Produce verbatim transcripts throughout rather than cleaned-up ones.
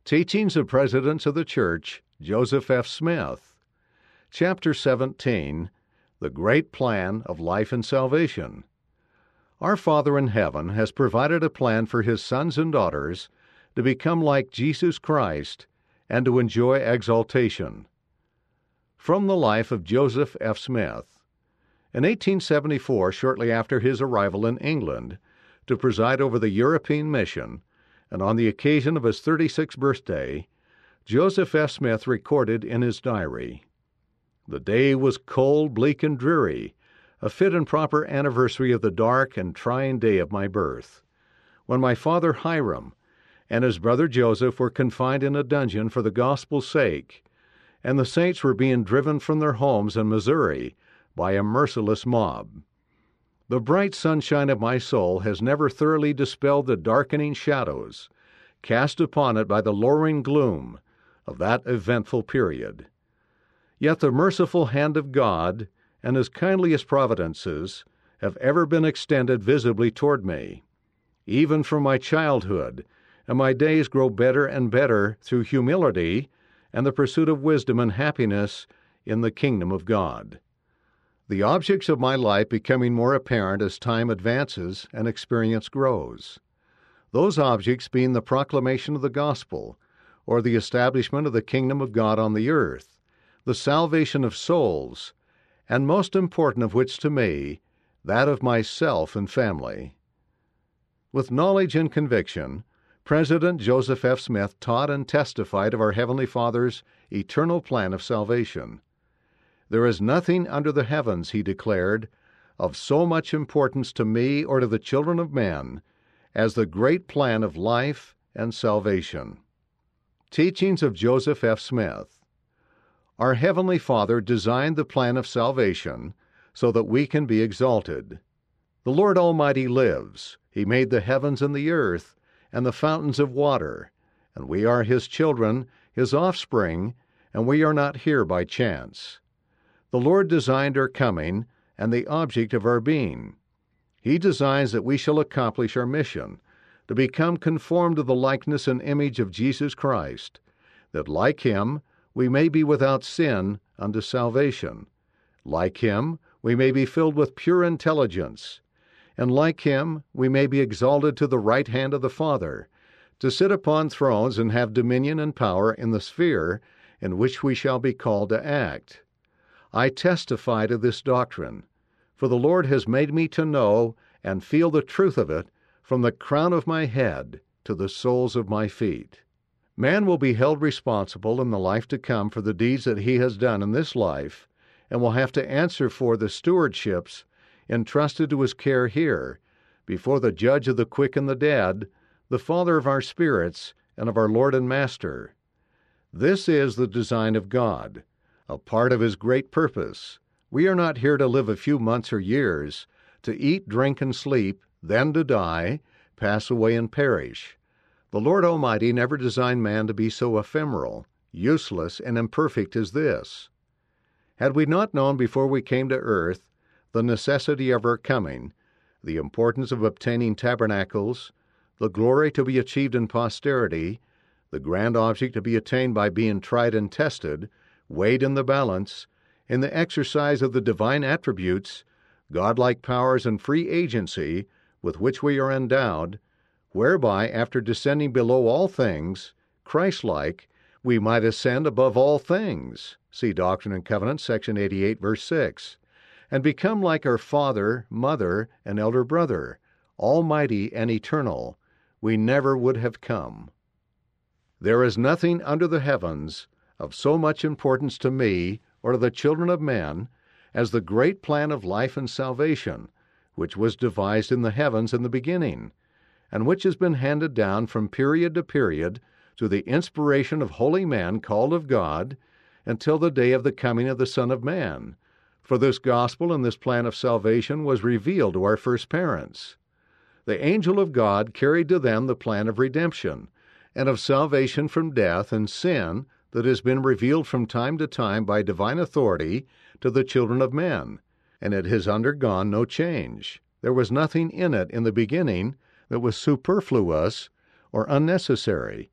Teachings of Presidents of the Church, Joseph F. Smith. Chapter seventeen, The Great Plan of Life and Salvation. Our Father in heaven has provided a plan for His sons and daughters to become like Jesus Christ and to enjoy exaltation. From the life of Joseph F. Smith. In eighteen seventy-four, shortly after his arrival in England to preside over the European mission, and on the occasion of his thirty-sixth birthday, Joseph F. Smith recorded in his diary, "The day was cold, bleak, and dreary, a fit and proper anniversary of the dark and trying day of my birth, when my father Hiram and his brother Joseph were confined in a dungeon for the gospel's sake, and the saints were being driven from their homes in Missouri by a merciless mob. The bright sunshine of my soul has never thoroughly dispelled the darkening shadows cast upon it by the lowering gloom of that eventful period. Yet the merciful hand of God and His kindliest providences have ever been extended visibly toward me, even from my childhood, and my days grow better and better through humility and the pursuit of wisdom and happiness in the kingdom of God. The objects of my life becoming more apparent as time advances and experience grows. Those objects being the proclamation of the gospel, or the establishment of the kingdom of God on the earth, the salvation of souls, and most important of which to me, that of myself and family. With knowledge and conviction, President Joseph F. Smith taught and testified of our Heavenly Father's eternal plan of salvation. There is nothing under the heavens, he declared, of so much importance to me or to the children of men as the great plan of life and salvation. Teachings of Joseph F. Smith. Our Heavenly Father designed the plan of salvation so that we can be exalted. The Lord Almighty lives. He made the heavens and the earth and the fountains of water, and we are His children, His offspring, and we are not here by chance. The Lord designed our coming and the object of our being. He designs that we shall accomplish our mission, to become conformed to the likeness and image of Jesus Christ, that like Him we may be without sin unto salvation. Like Him we may be filled with pure intelligence, and like Him we may be exalted to the right hand of the Father, to sit upon thrones and have dominion and power in the sphere in which we shall be called to act. I testify to this doctrine, for the Lord has made me to know and feel the truth of it from the crown of my head to the soles of my feet. Man will be held responsible in the life to come for the deeds that he has done in this life, and will have to answer for the stewardships entrusted to his care here, before the Judge of the quick and the dead, the Father of our spirits, and of our Lord and Master. This is the design of God, a part of His great purpose. We are not here to live a few months or years, to eat, drink, and sleep, then to die, pass away, and perish. The Lord Almighty never designed man to be so ephemeral, useless, and imperfect as this. Had we not known before we came to earth the necessity of our coming, the importance of obtaining tabernacles, the glory to be achieved in posterity, the grand object to be attained by being tried and tested, weighed in the balance, in the exercise of the divine attributes, godlike powers and free agency with which we are endowed, whereby, after descending below all things, Christ-like, we might ascend above all things, see Doctrine and Covenants, section eighty-eight, verse six, and become like our Father, Mother, and Elder Brother, almighty and eternal, we never would have come. There is nothing under the heavens of so much importance to me or to the children of men as the great plan of life and salvation, which was devised in the heavens in the beginning, and which has been handed down from period to period through the inspiration of holy men called of God, until the day of the coming of the Son of Man. For this gospel and this plan of salvation was revealed to our first parents. The angel of God carried to them the plan of redemption, and of salvation from death and sin that has been revealed from time to time by divine authority to the children of men, and it has undergone no change. There was nothing in it in the beginning that was superfluous or unnecessary.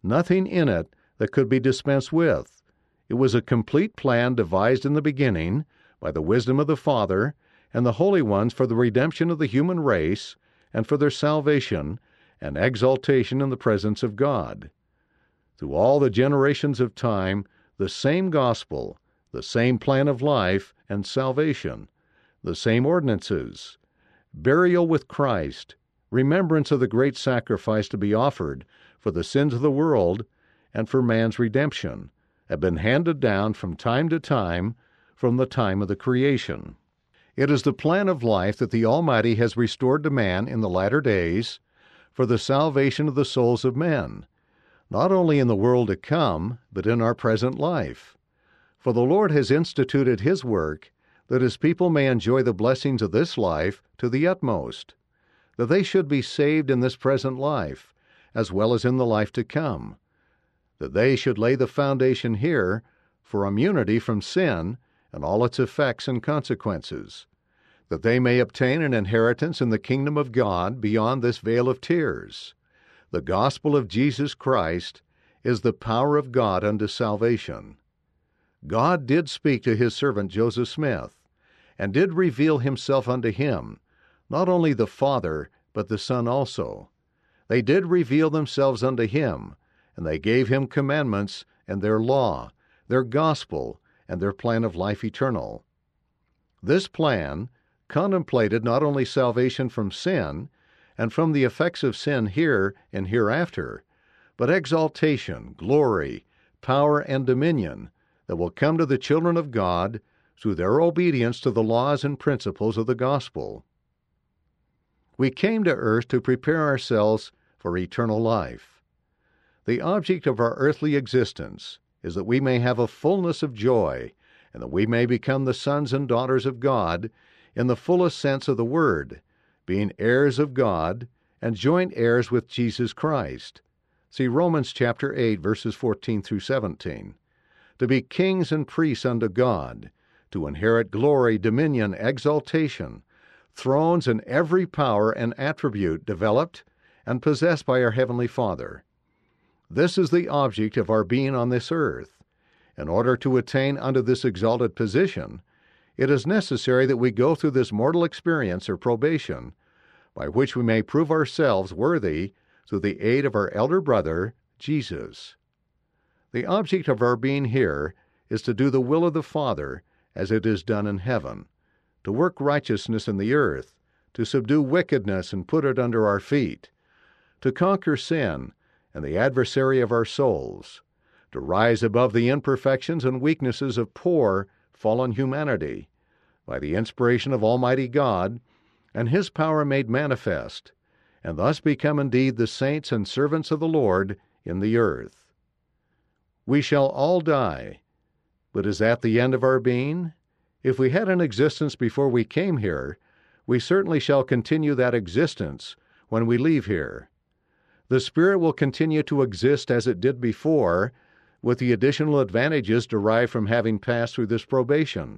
nothing in it that could be dispensed with. It was a complete plan devised in the beginning by the wisdom of the Father and the holy ones for the redemption of the human race and for their salvation and exaltation in the presence of God. Through all the generations of time, the same gospel, the same plan of life and salvation, the same ordinances, burial with Christ, remembrance of the great sacrifice to be offered for the sins of the world and for man's redemption, have been handed down from time to time from the time of the creation. It is the plan of life that the Almighty has restored to man in the latter days for the salvation of the souls of men, not only in the world to come, but in our present life. For the Lord has instituted His work that His people may enjoy the blessings of this life to the utmost, that they should be saved in this present life, as well as in the life to come, that they should lay the foundation here for immunity from sin and all its effects and consequences, that they may obtain an inheritance in the kingdom of God beyond this vale of tears. The gospel of Jesus Christ is the power of God unto salvation. God did speak to His servant Joseph Smith, and did reveal Himself unto him, not only the Father, but the Son also. They did reveal themselves unto him, and they gave him commandments and their law, their gospel, and their plan of life eternal. This plan contemplated not only salvation from sin, and from the effects of sin here and hereafter, but exaltation, glory, power, and dominion that will come to the children of God through their obedience to the laws and principles of the gospel. We came to earth to prepare ourselves for eternal life. The object of our earthly existence is that we may have a fullness of joy, and that we may become the sons and daughters of God in the fullest sense of the word, being heirs of God and joint heirs with Jesus Christ. See Romans chapter eight, verses fourteen through seventeen. To be kings and priests unto God, to inherit glory, dominion, exaltation, thrones and every power and attribute developed and possessed by our Heavenly Father. This is the object of our being on this earth. In order to attain unto this exalted position, it is necessary that we go through this mortal experience or probation, by which we may prove ourselves worthy through the aid of our elder brother, Jesus. The object of our being here is to do the will of the Father as it is done in heaven, to work righteousness in the earth, to subdue wickedness and put it under our feet, to conquer sin and the adversary of our souls, to rise above the imperfections and weaknesses of poor, fallen humanity, by the inspiration of Almighty God, and His power made manifest, and thus become indeed the saints and servants of the Lord in the earth. We shall all die, but is that the end of our being? If we had an existence before we came here, we certainly shall continue that existence when we leave here. The Spirit will continue to exist as it did before, with the additional advantages derived from having passed through this probation.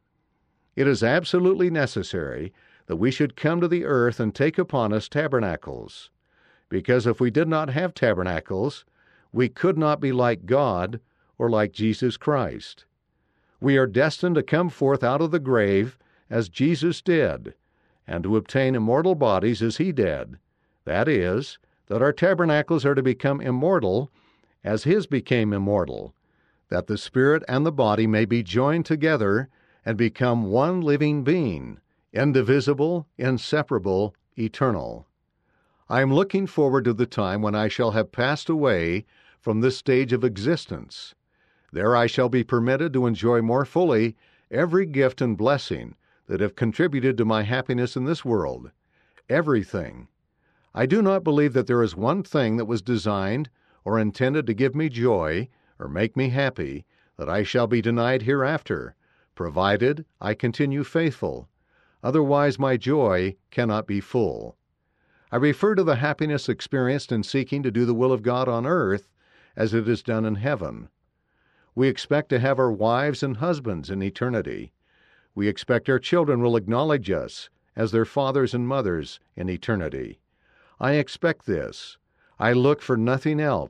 It is absolutely necessary that we should come to the earth and take upon us tabernacles, because if we did not have tabernacles, we could not be like God or like Jesus Christ. We are destined to come forth out of the grave as Jesus did, and to obtain immortal bodies as He did. That is, that our tabernacles are to become immortal as His became immortal, that the spirit and the body may be joined together and become one living being, indivisible, inseparable, eternal. I am looking forward to the time when I shall have passed away from this stage of existence. There I shall be permitted to enjoy more fully every gift and blessing that have contributed to my happiness in this world. Everything. I do not believe that there is one thing that was designed or intended to give me joy or make me happy that I shall be denied hereafter, provided I continue faithful. Otherwise my joy cannot be full. I refer to the happiness experienced in seeking to do the will of God on earth as it is done in heaven. We expect to have our wives and husbands in eternity. We expect our children will acknowledge us as their fathers and mothers in eternity. I expect this. I look for nothing else.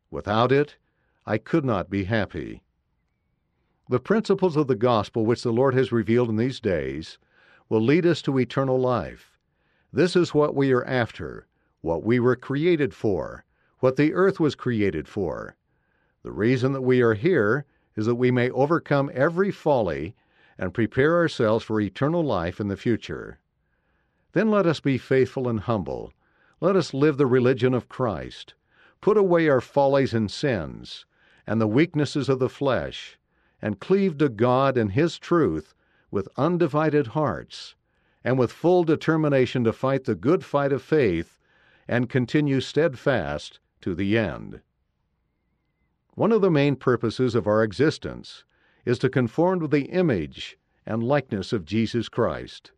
Without it, I could not be happy. The principles of the gospel which the Lord has revealed in these days will lead us to eternal life. This is what we are after, what we were created for, what the earth was created for. The reason that we are here is that we may overcome every folly and prepare ourselves for eternal life in the future. Then let us be faithful and humble. Let us live the religion of Christ. Put away our follies and sins, and the weaknesses of the flesh, and cleave to God and His truth with undivided hearts, and with full determination to fight the good fight of faith and continue steadfast to the end. One of the main purposes of our existence is to conform to the image and likeness of Jesus Christ.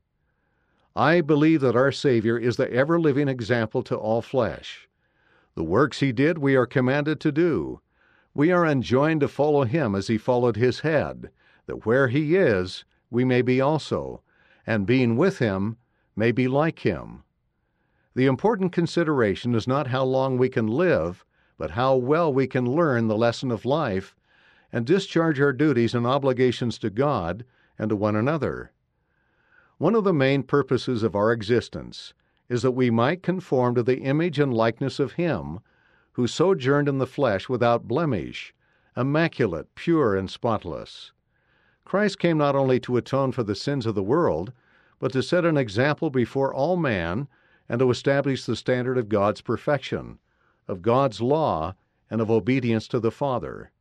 I believe that our Savior is the ever-living example to all flesh. The works He did we are commanded to do. We are enjoined to follow Him as He followed His head, that where He is, we may be also, and being with Him, may be like Him. The important consideration is not how long we can live, but how well we can learn the lesson of life and discharge our duties and obligations to God and to one another. One of the main purposes of our existence is that we might conform to the image and likeness of Him who sojourned in the flesh without blemish, immaculate, pure, and spotless. Christ came not only to atone for the sins of the world, but to set an example before all man and to establish the standard of God's perfection, of God's law, and of obedience to the Father.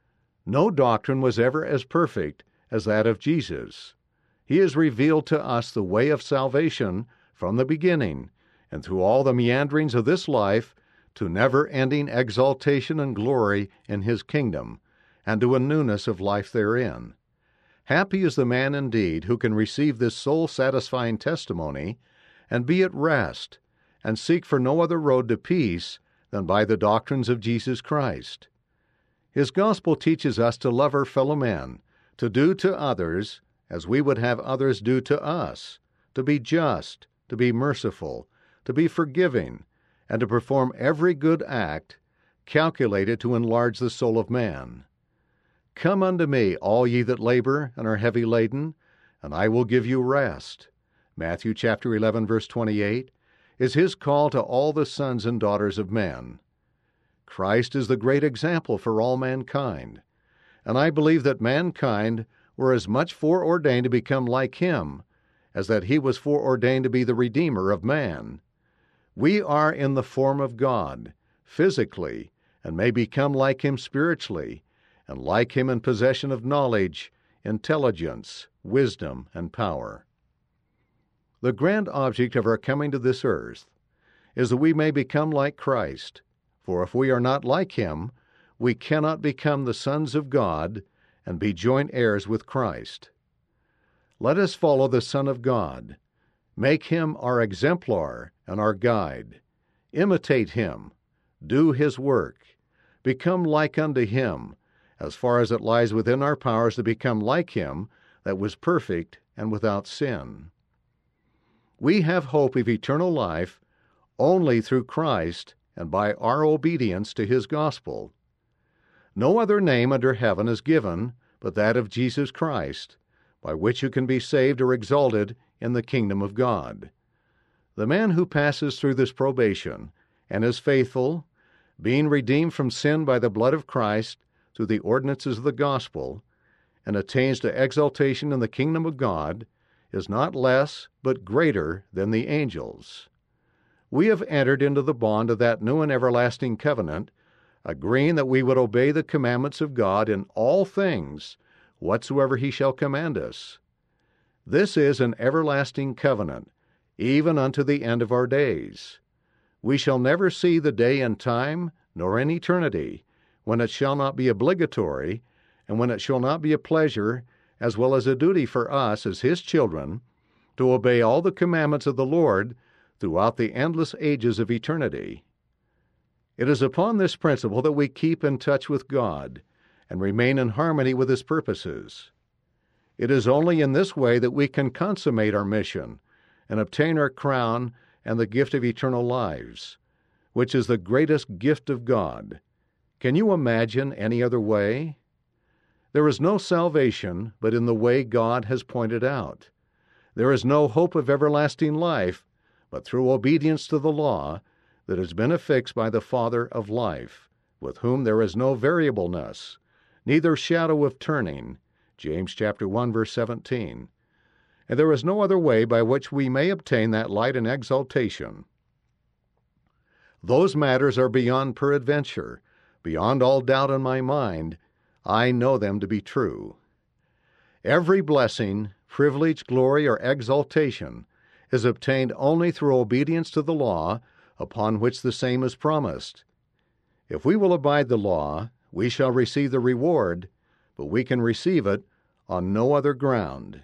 No doctrine was ever as perfect as that of Jesus. He has revealed to us the way of salvation from the beginning, and through all the meanderings of this life, to never-ending exaltation and glory in His kingdom, and to a newness of life therein. Happy is the man indeed who can receive this soul-satisfying testimony, and be at rest, and seek for no other road to peace than by the doctrines of Jesus Christ. His gospel teaches us to love our fellow men, to do to others as we would have others do to us, to be just, to be merciful, to be forgiving, and to perform every good act calculated to enlarge the soul of man. Come unto me, all ye that labor and are heavy laden, and I will give you rest. Matthew chapter eleven, verse twenty-eight, is His call to all the sons and daughters of men. Christ is the great example for all mankind, and I believe that mankind were as much foreordained to become like Him as that He was foreordained to be the Redeemer of man. We are in the form of God, physically, and may become like Him spiritually, and like Him in possession of knowledge, intelligence, wisdom, and power. The grand object of our coming to this earth is that we may become like Christ, for if we are not like Him, we cannot become the sons of God and be joint heirs with Christ. Let us follow the Son of God. Make Him our exemplar and our guide. Imitate Him. Do His work. Become like unto Him, as far as it lies within our powers to become like Him that was perfect and without sin. We have hope of eternal life only through Christ and by our obedience to His gospel. No other name under heaven is given but that of Jesus Christ, by which you can be saved or exalted in the kingdom of God. The man who passes through this probation and is faithful, being redeemed from sin by the blood of Christ through the ordinances of the gospel, and attains to exaltation in the kingdom of God, is not less but greater than the angels. We have entered into the bond of that new and everlasting covenant, agreeing that we would obey the commandments of God in all things, whatsoever He shall command us. This is an everlasting covenant, even unto the end of our days. We shall never see the day and time, nor in eternity, when it shall not be obligatory, and when it shall not be a pleasure, as well as a duty for us as His children, to obey all the commandments of the Lord throughout the endless ages of eternity. It is upon this principle that we keep in touch with God and remain in harmony with His purposes. It is only in this way that we can consummate our mission and obtain our crown and the gift of eternal lives, which is the greatest gift of God. Can you imagine any other way? There is no salvation but in the way God has pointed out. There is no hope of everlasting life but through obedience to the law that has been affixed by the Father of life, with whom there is no variableness, neither shadow of turning, James chapter one, verse seventeen. And there is no other way by which we may obtain that light and exaltation. Those matters are beyond peradventure, beyond all doubt in my mind. I know them to be true. Every blessing, privilege, glory, or exaltation is obtained only through obedience to the law upon which the same is promised. If we will abide the law, we shall receive the reward, but we can receive it on no other ground.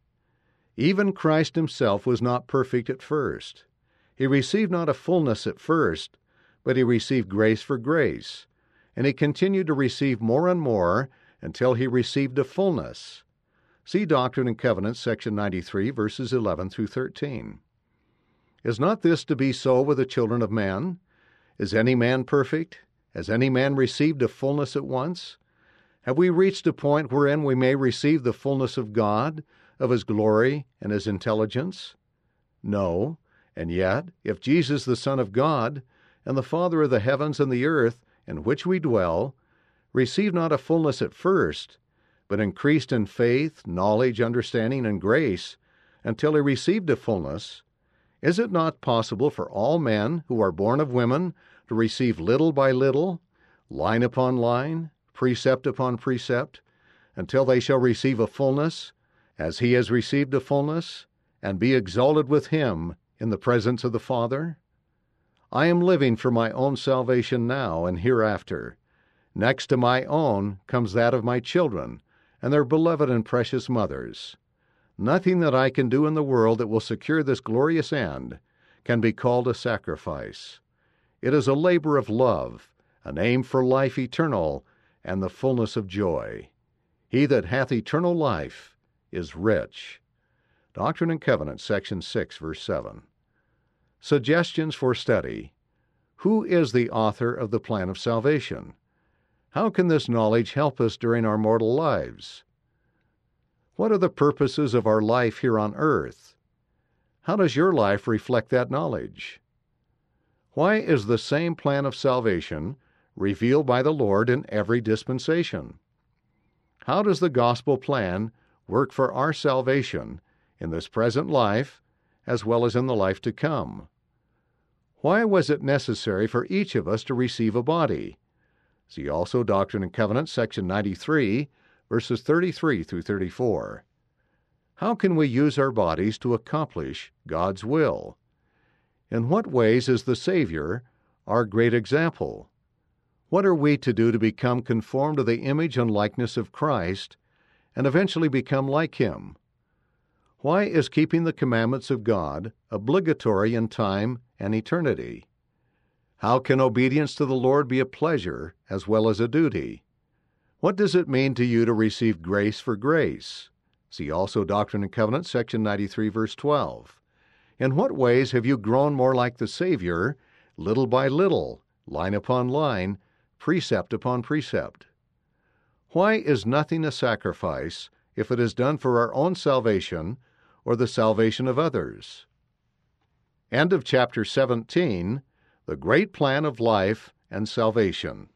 Even Christ himself was not perfect at first. He received not a fullness at first, but he received grace for grace, and he continued to receive more and more until he received a fullness. See Doctrine and Covenants, section ninety-three, verses eleven through thirteen. Is not this to be so with the children of men? Is any man perfect? Has any man received a fullness at once? Have we reached a point wherein we may receive the fullness of God, of his glory and his intelligence? No, and yet, if Jesus the Son of God, and the Father of the heavens and the earth, in which we dwell, received not a fullness at first, but increased in faith, knowledge, understanding, and grace, until he received a fullness, is it not possible for all men who are born of women to receive little by little, line upon line, precept upon precept, until they shall receive a fullness, as he has received a fullness, and be exalted with him in the presence of the Father? I am living for my own salvation now and hereafter. Next to my own comes that of my children and their beloved and precious mothers. Nothing that I can do in the world that will secure this glorious end can be called a sacrifice. It is a labor of love, an aim for life eternal, and the fullness of joy. He that hath eternal life is rich. Doctrine and Covenants, section six, verse seven. Suggestions for study. Who is the author of the plan of salvation? How can this knowledge help us during our mortal lives? What are the purposes of our life here on earth? How does your life reflect that knowledge? Why is the same plan of salvation revealed by the Lord in every dispensation? How does the gospel plan work for our salvation in this present life as well as in the life to come? Why was it necessary for each of us to receive a body? See also Doctrine and Covenants, section ninety-three, verses thirty-three through thirty-four. How can we use our bodies to accomplish God's will? In what ways is the Savior our great example? What are we to do to become conformed to the image and likeness of Christ and eventually become like him? Why is keeping the commandments of God obligatory in time and eternity? How can obedience to the Lord be a pleasure as well as a duty? What does it mean to you to receive grace for grace? See also Doctrine and Covenants, section ninety-three, verse twelve. In what ways have you grown more like the Savior, little by little, line upon line, precept upon precept? Why is nothing a sacrifice if it is done for our own salvation or the salvation of others? End of chapter seventeen, The Great Plan of Life and Salvation.